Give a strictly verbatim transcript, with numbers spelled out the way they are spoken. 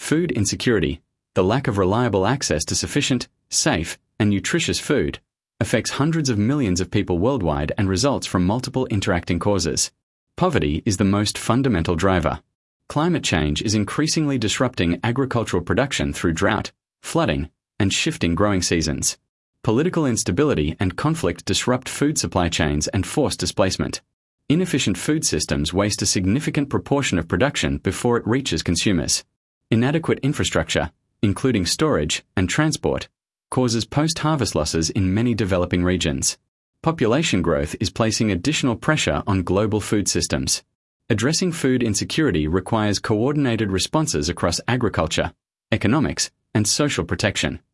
Food insecurity, the lack of reliable access to sufficient, safe, and nutritious food, affects hundreds of millions of people worldwide and results from multiple interacting causes. Poverty is the most fundamental driver. Climate change is increasingly disrupting agricultural production through drought, flooding, and shifting growing seasons. Political instability and conflict disrupt food supply chains and force displacement. Inefficient food systems waste a significant proportion of production before it reaches consumers. Inadequate infrastructure, including storage and transport, causes post-harvest losses in many developing regions. Population growth is placing additional pressure on global food systems. Addressing food insecurity requires coordinated responses across agriculture, economics, and social protection.